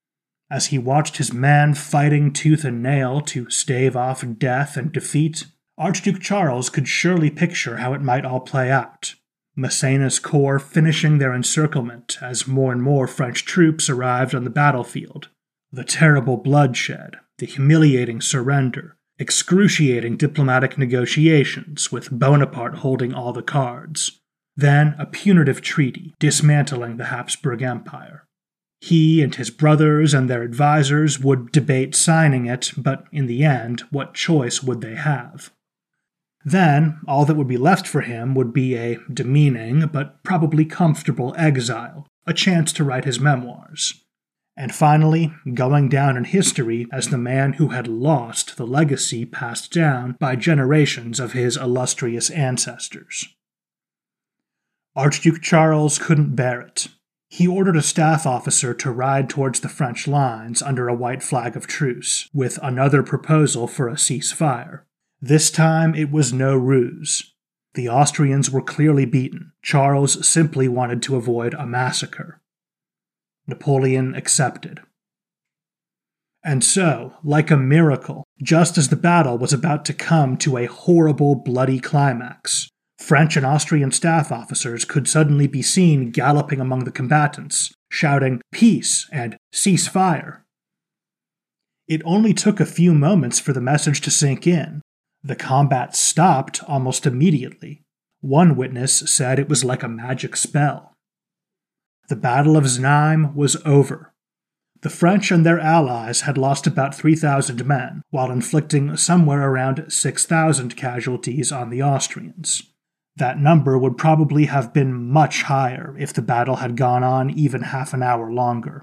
As he watched his men fighting tooth and nail to stave off death and defeat, Archduke Charles could surely picture how it might all play out. Massena's corps finishing their encirclement as more and more French troops arrived on the battlefield. The terrible bloodshed, the humiliating surrender, excruciating diplomatic negotiations with Bonaparte holding all the cards. Then a punitive treaty dismantling the Habsburg Empire. He and his brothers and their advisors would debate signing it, but in the end, what choice would they have? Then, all that would be left for him would be a demeaning but probably comfortable exile, a chance to write his memoirs. And finally, going down in history as the man who had lost the legacy passed down by generations of his illustrious ancestors. Archduke Charles couldn't bear it. He ordered a staff officer to ride towards the French lines under a white flag of truce, with another proposal for a ceasefire. This time it was no ruse. The Austrians were clearly beaten. Charles simply wanted to avoid a massacre. Napoleon accepted. And so, like a miracle, just as the battle was about to come to a horrible, bloody climax, French and Austrian staff officers could suddenly be seen galloping among the combatants, shouting "Peace" and "Cease fire." It only took a few moments for the message to sink in. The combat stopped almost immediately. One witness said it was like a magic spell. The Battle of Znaim was over. The French and their allies had lost about 3,000 men, while inflicting somewhere around 6,000 casualties on the Austrians. That number would probably have been much higher if the battle had gone on even half an hour longer.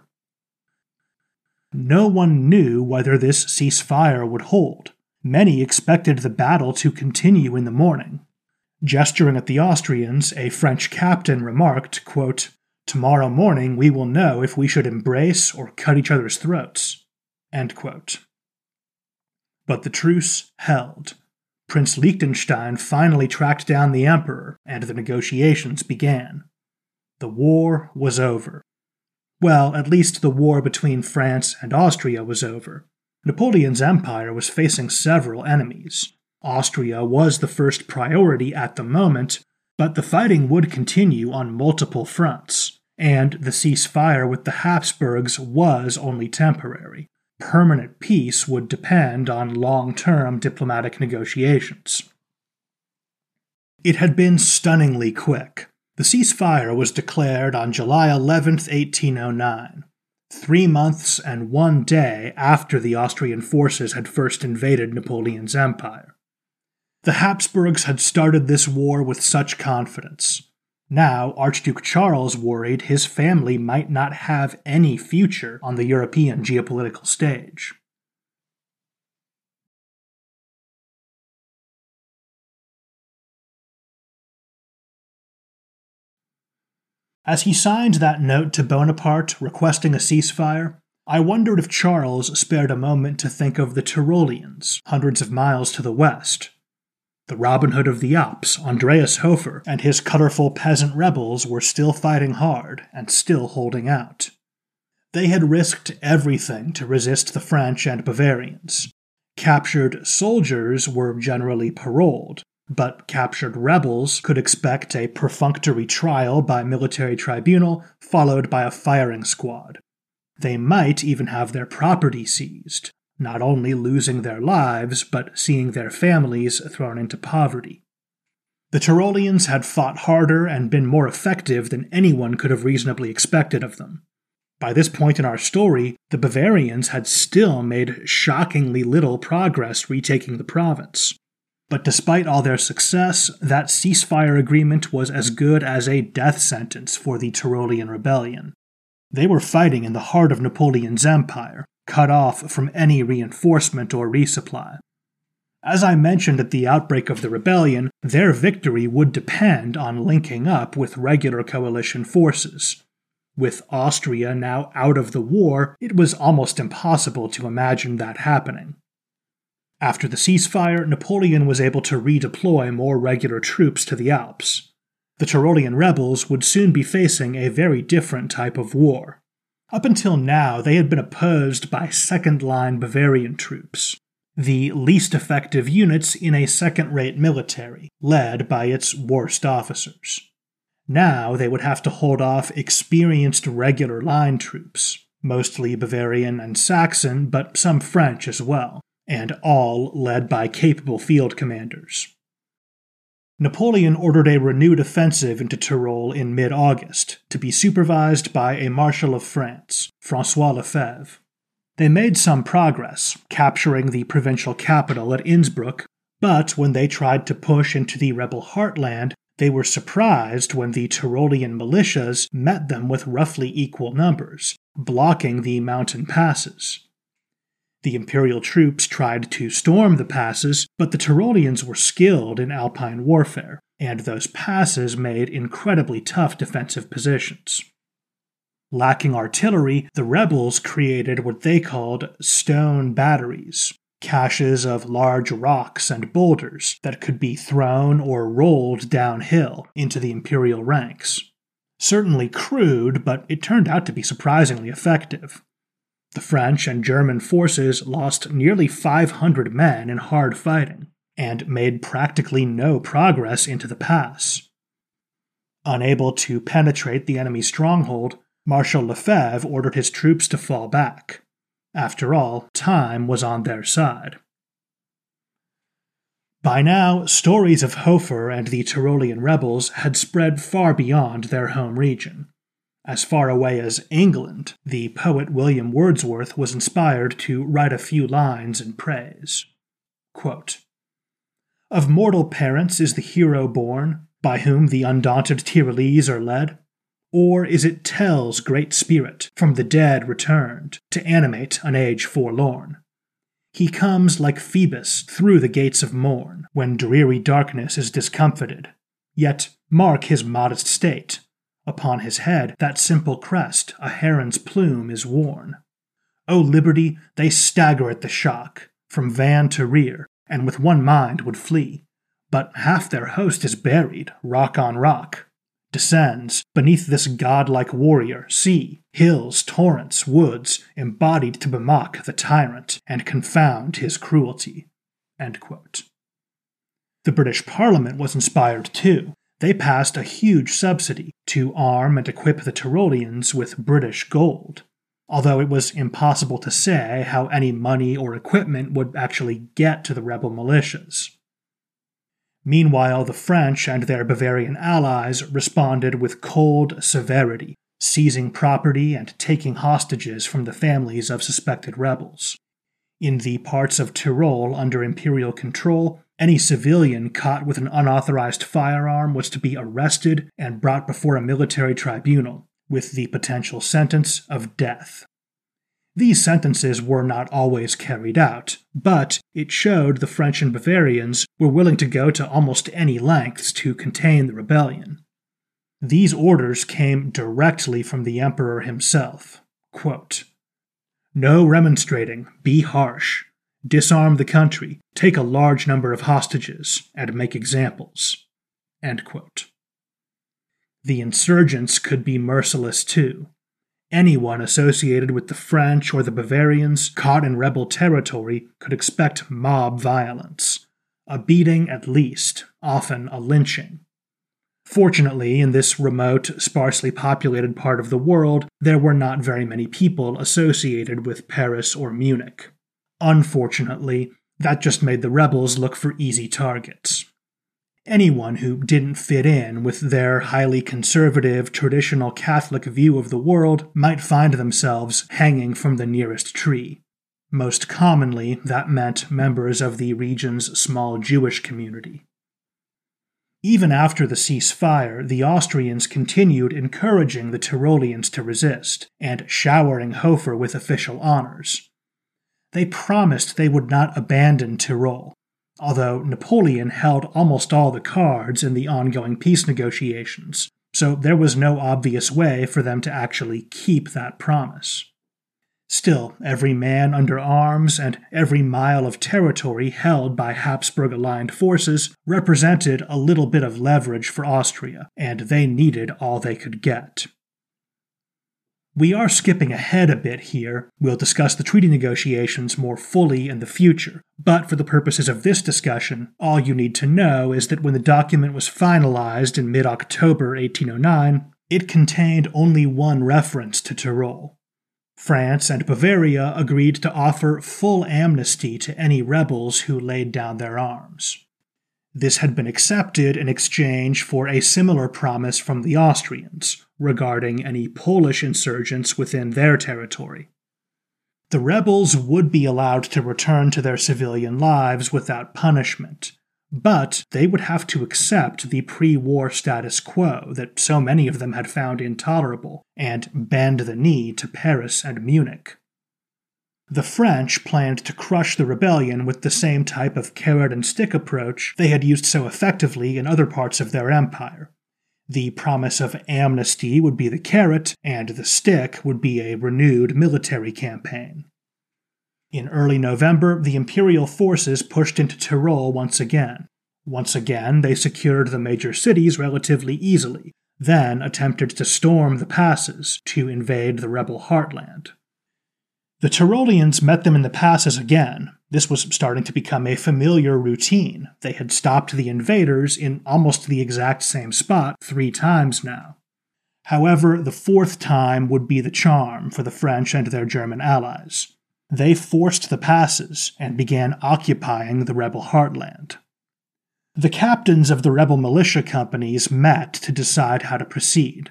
No one knew whether this ceasefire would hold. Many expected the battle to continue in the morning. Gesturing at the Austrians, a French captain remarked, quote, "Tomorrow morning we will know if we should embrace or cut each other's throats." End quote. But the truce held. Prince Liechtenstein finally tracked down the emperor, and the negotiations began. The war was over. Well, at least the war between France and Austria was over. Napoleon's empire was facing several enemies. Austria was the first priority at the moment, but the fighting would continue on multiple fronts, and the ceasefire with the Habsburgs was only temporary. Permanent peace would depend on long-term diplomatic negotiations. It had been stunningly quick. The ceasefire was declared on July 11, 1809, 3 months and 1 day after the Austrian forces had first invaded Napoleon's empire. The Habsburgs had started this war with such confidence. Now, Archduke Charles worried his family might not have any future on the European geopolitical stage. As he signed that note to Bonaparte requesting a ceasefire, I wondered if Charles spared a moment to think of the Tyroleans, hundreds of miles to the west. The Robin Hood of the Alps, Andreas Hofer, and his colorful peasant rebels were still fighting hard and still holding out. They had risked everything to resist the French and Bavarians. Captured soldiers were generally paroled, but captured rebels could expect a perfunctory trial by military tribunal followed by a firing squad. They might even have their property seized, not only losing their lives, but seeing their families thrown into poverty. The Tyroleans had fought harder and been more effective than anyone could have reasonably expected of them. By this point in our story, the Bavarians had still made shockingly little progress retaking the province. But despite all their success, that ceasefire agreement was as good as a death sentence for the Tyrolean rebellion. They were fighting in the heart of Napoleon's empire, cut off from any reinforcement or resupply. As I mentioned at the outbreak of the rebellion, their victory would depend on linking up with regular coalition forces. With Austria now out of the war, it was almost impossible to imagine that happening. After the ceasefire, Napoleon was able to redeploy more regular troops to the Alps. The Tyrolean rebels would soon be facing a very different type of war. Up until now, they had been opposed by second-line Bavarian troops. the least effective units in a second-rate military, led by its worst officers. Now they would have to hold off experienced regular line troops, mostly Bavarian and Saxon, but some French as well, and all led by capable field commanders. Napoleon ordered a renewed offensive into Tyrol in mid-August, to be supervised by a Marshal of France, François Lefebvre. They made some progress, capturing the provincial capital at Innsbruck, but when they tried to push into the rebel heartland, they were surprised when the Tyrolean militias met them with roughly equal numbers, blocking the mountain passes. The imperial troops tried to storm the passes, but the Tyroleans were skilled in alpine warfare, and those passes made incredibly tough defensive positions. Lacking artillery, the rebels created what they called stone batteries, caches of large rocks and boulders that could be thrown or rolled downhill into the imperial ranks. Certainly crude, but it turned out to be surprisingly effective. The French and German forces lost nearly 500 men in hard fighting, and made practically no progress into the pass. Unable to penetrate the enemy's stronghold, Marshal Lefebvre ordered his troops to fall back. After all, time was on their side. By now, stories of Hofer and the Tyrolean rebels had spread far beyond their home region. As far away as England, the poet William Wordsworth was inspired to write a few lines in praise. Quote, "Of mortal parents is the hero born, by whom the undaunted Tyrolese are led? Or is it Tell's great spirit, from the dead returned, to animate an age forlorn? He comes like Phoebus through the gates of morn, when dreary darkness is discomfited. Yet mark his modest state. Upon his head that simple crest a heron's plume is worn. O liberty, they stagger at the shock, from van to rear, and with one mind would flee. But half their host is buried, rock on rock. Descends, beneath this godlike warrior, see, hills, torrents, woods, embodied to bemock the tyrant, and confound his cruelty." End quote. The British Parliament was inspired too. They passed a huge subsidy to arm and equip the Tyroleans with British gold, although it was impossible to say how any money or equipment would actually get to the rebel militias. Meanwhile, the French and their Bavarian allies responded with cold severity, seizing property and taking hostages from the families of suspected rebels. In the parts of Tyrol under imperial control, any civilian caught with an unauthorized firearm was to be arrested and brought before a military tribunal, with the potential sentence of death. These sentences were not always carried out, but it showed the French and Bavarians were willing to go to almost any lengths to contain the rebellion. These orders came directly from the emperor himself. Quote, "No remonstrating, be harsh. Disarm the country, take a large number of hostages, and make examples." End quote. The insurgents could be merciless too. Anyone associated with the French or the Bavarians caught in rebel territory could expect mob violence. A beating at least, often a lynching. Fortunately, in this remote, sparsely populated part of the world, there were not very many people associated with Paris or Munich. Unfortunately, that just made the rebels look for easy targets. Anyone who didn't fit in with their highly conservative, traditional Catholic view of the world might find themselves hanging from the nearest tree. Most commonly, that meant members of the region's small Jewish community. Even after the ceasefire, the Austrians continued encouraging the Tyroleans to resist, and showering Hofer with official honors. They promised they would not abandon Tyrol, although Napoleon held almost all the cards in the ongoing peace negotiations, so there was no obvious way for them to actually keep that promise. Still, every man under arms and every mile of territory held by Habsburg-aligned forces represented a little bit of leverage for Austria, and they needed all they could get. We are skipping ahead a bit here. We'll discuss the treaty negotiations more fully in the future, but for the purposes of this discussion, all you need to know is that when the document was finalized in mid-October 1809, it contained only one reference to Tyrol. France and Bavaria agreed to offer full amnesty to any rebels who laid down their arms. This had been accepted in exchange for a similar promise from the Austrians regarding any Polish insurgents within their territory. The rebels would be allowed to return to their civilian lives without punishment, but they would have to accept the pre-war status quo that so many of them had found intolerable and bend the knee to Paris and Munich. The French planned to crush the rebellion with the same type of carrot-and-stick approach they had used so effectively in other parts of their empire. The promise of amnesty would be the carrot, and the stick would be a renewed military campaign. In early November, the imperial forces pushed into Tyrol once again. Once again, they secured the major cities relatively easily, then attempted to storm the passes to invade the rebel heartland. The Tyroleans met them in the passes again. This was starting to become a familiar routine. They had stopped the invaders in almost the exact same spot 3 times now. However, the 4th time would be the charm for the French and their German allies. They forced the passes and began occupying the rebel heartland. The captains of the rebel militia companies met to decide how to proceed.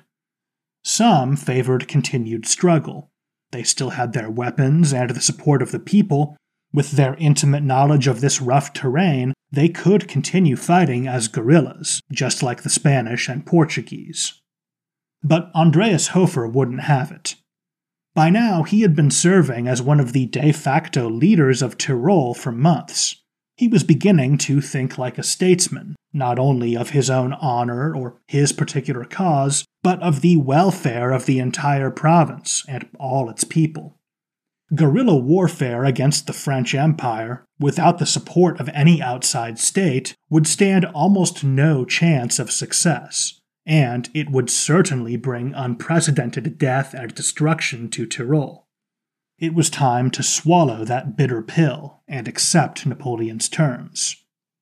Some favored continued struggle. They still had their weapons and the support of the people. With their intimate knowledge of this rough terrain, they could continue fighting as guerrillas, just like the Spanish and Portuguese. But Andreas Hofer wouldn't have it. By now, he had been serving as one of the de facto leaders of Tyrol for months. He was beginning to think like a statesman, not only of his own honor or his particular cause, but of the welfare of the entire province and all its people. Guerrilla warfare against the French Empire, without the support of any outside state, would stand almost no chance of success, and it would certainly bring unprecedented death and destruction to Tyrol. It was time to swallow that bitter pill and accept Napoleon's terms.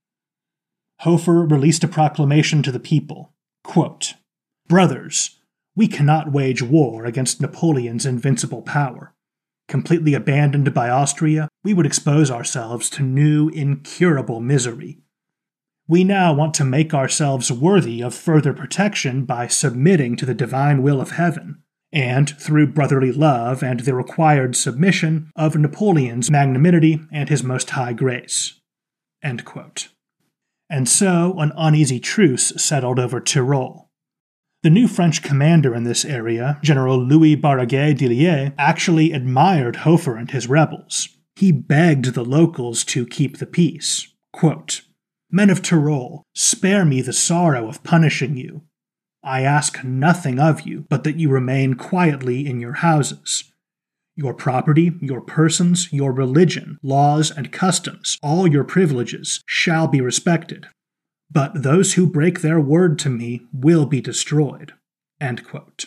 Hofer released a proclamation to the people. Quote, "Brothers, we cannot wage war against Napoleon's invincible power. Completely abandoned by Austria, we would expose ourselves to new, incurable misery. We now want to make ourselves worthy of further protection by submitting to the divine will of heaven, and through brotherly love and the required submission of Napoleon's magnanimity and his most high grace." End quote. And so an uneasy truce settled over Tyrol. The new French commander in this area, General Louis Barraget d'Illiers, actually admired Hofer and his rebels. He begged the locals to keep the peace. Quote, "Men of Tyrol, spare me the sorrow of punishing you. I ask nothing of you but that you remain quietly in your houses. Your property, your persons, your religion, laws, and customs, all your privileges, shall be respected. But those who break their word to me will be destroyed." End quote.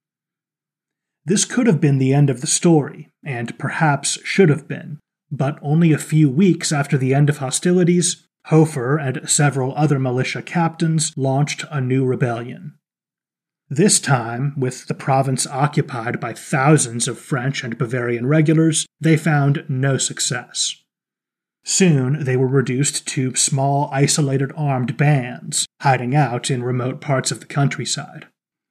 This could have been the end of the story, and perhaps should have been, but only a few weeks after the end of hostilities, Hofer and several other militia captains launched a new rebellion. This time, with the province occupied by thousands of French and Bavarian regulars, they found no success. Soon they were reduced to small, isolated armed bands, hiding out in remote parts of the countryside.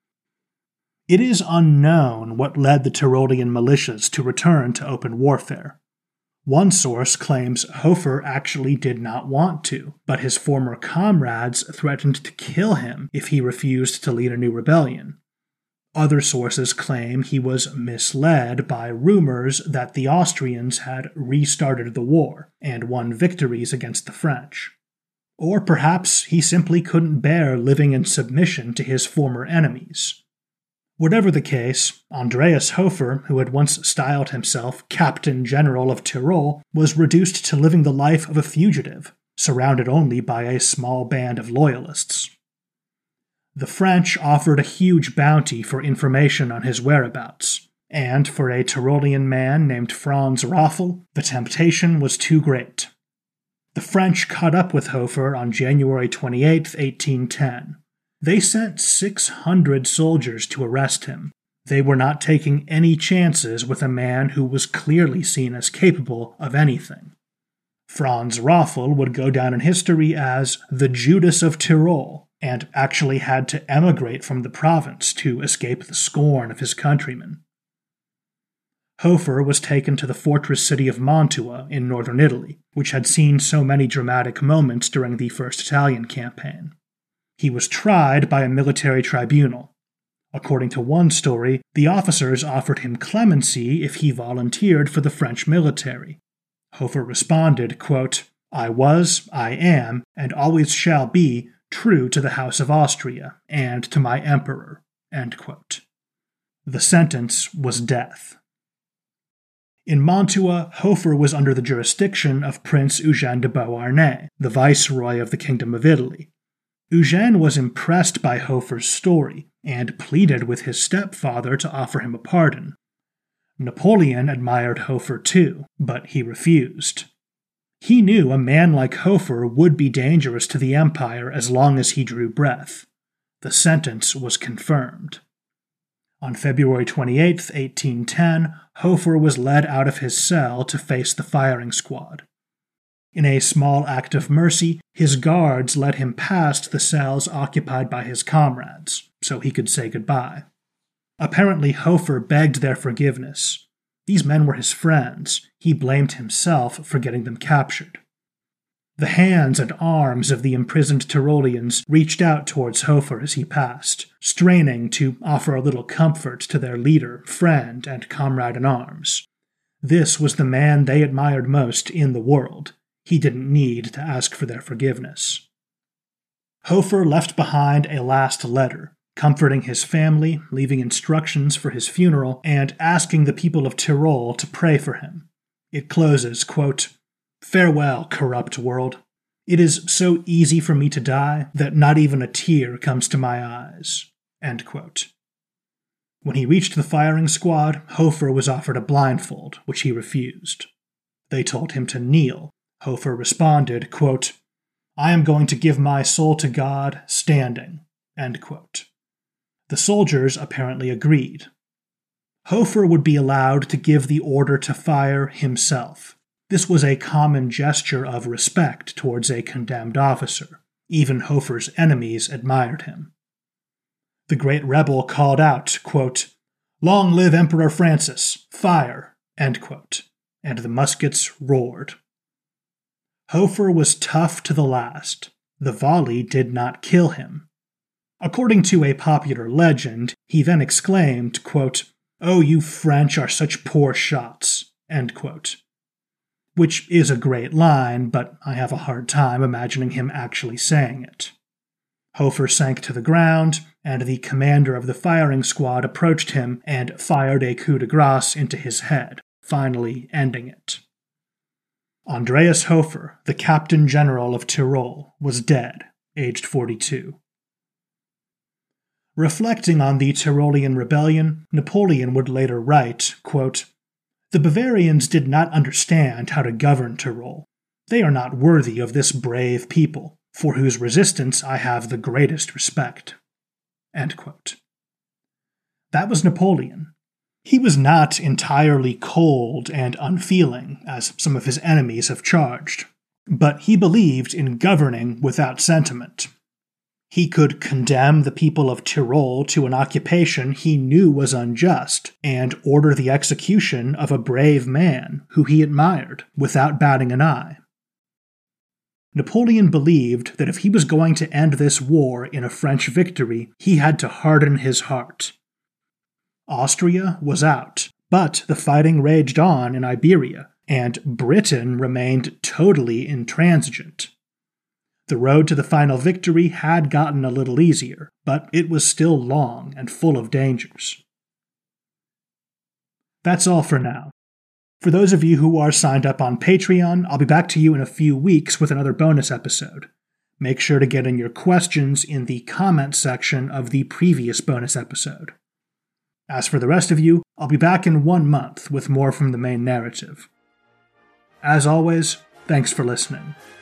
It is unknown what led the Tyrolean militias to return to open warfare. One source claims Hofer actually did not want to, but his former comrades threatened to kill him if he refused to lead a new rebellion. Other sources claim he was misled by rumors that the Austrians had restarted the war and won victories against the French. Or perhaps he simply couldn't bear living in submission to his former enemies. Whatever the case, Andreas Hofer, who had once styled himself Captain General of Tyrol, was reduced to living the life of a fugitive, surrounded only by a small band of loyalists. The French offered a huge bounty for information on his whereabouts, and for a Tyrolean man named Franz Raffel, the temptation was too great. The French caught up with Hofer on January 28, 1810. They sent 600 soldiers to arrest him. They were not taking any chances with a man who was clearly seen as capable of anything. Franz Raffel would go down in history as the Judas of Tyrol, and actually had to emigrate from the province to escape the scorn of his countrymen. Hofer was taken to the fortress city of Mantua in northern Italy, which had seen so many dramatic moments during the First Italian campaign. He was tried by a military tribunal. According to one story, the officers offered him clemency if he volunteered for the French military. Hofer responded, quote, "I was, I am, and always shall be true to the House of Austria and to my emperor." End quote. The sentence was death. In Mantua, Hofer was under the jurisdiction of Prince Eugène de Beauharnais, the viceroy of the Kingdom of Italy. Eugène was impressed by Hofer's story and pleaded with his stepfather to offer him a pardon. Napoleon admired Hofer too, but he refused. He knew a man like Hofer would be dangerous to the empire as long as he drew breath. The sentence was confirmed. On February 28, 1810, Hofer was led out of his cell to face the firing squad. In a small act of mercy, his guards led him past the cells occupied by his comrades, so he could say goodbye. Apparently, Hofer begged their forgiveness. These men were his friends. He blamed himself for getting them captured. The hands and arms of the imprisoned Tyroleans reached out towards Hofer as he passed, straining to offer a little comfort to their leader, friend, and comrade-in-arms. This was the man they admired most in the world. He didn't need to ask for their forgiveness. Hofer left behind a last letter, comforting his family, leaving instructions for his funeral, and asking the people of Tyrol to pray for him. It closes, quote, "Farewell, corrupt world. It is so easy for me to die that not even a tear comes to my eyes." End quote. When he reached the firing squad, Hofer was offered a blindfold, which he refused. They told him to kneel. Hofer responded, quote, "I am going to give my soul to God standing." End quote. The soldiers apparently agreed. Hofer would be allowed to give the order to fire himself. This was a common gesture of respect towards a condemned officer. Even Hofer's enemies admired him. The great rebel called out, quote, "Long live Emperor Francis! Fire!" End quote. And the muskets roared. Hofer was tough to the last. The volley did not kill him. According to a popular legend, he then exclaimed, quote, "Oh, you French are such poor shots," end quote. Which is a great line, but I have a hard time imagining him actually saying it. Hofer sank to the ground, and the commander of the firing squad approached him and fired a coup de grace into his head, finally ending it. Andreas Hofer, the Captain General of Tyrol, was dead, aged 42. Reflecting on the Tyrolean rebellion, Napoleon would later write, quote, "The Bavarians did not understand how to govern Tyrol. They are not worthy of this brave people, for whose resistance I have the greatest respect." End quote. That was Napoleon. He was not entirely cold and unfeeling, as some of his enemies have charged, but he believed in governing without sentiment. He could condemn the people of Tyrol to an occupation he knew was unjust, and order the execution of a brave man who he admired without batting an eye. Napoleon believed that if he was going to end this war in a French victory, he had to harden his heart. Austria was out, but the fighting raged on in Iberia, and Britain remained totally intransigent. The road to the final victory had gotten a little easier, but it was still long and full of dangers. That's all for now. For those of you who are signed up on Patreon, I'll be back to you in a few weeks with another bonus episode. Make sure to get in your questions in the comment section of the previous bonus episode. As for the rest of you, I'll be back in 1 month with more from the main narrative. As always, thanks for listening.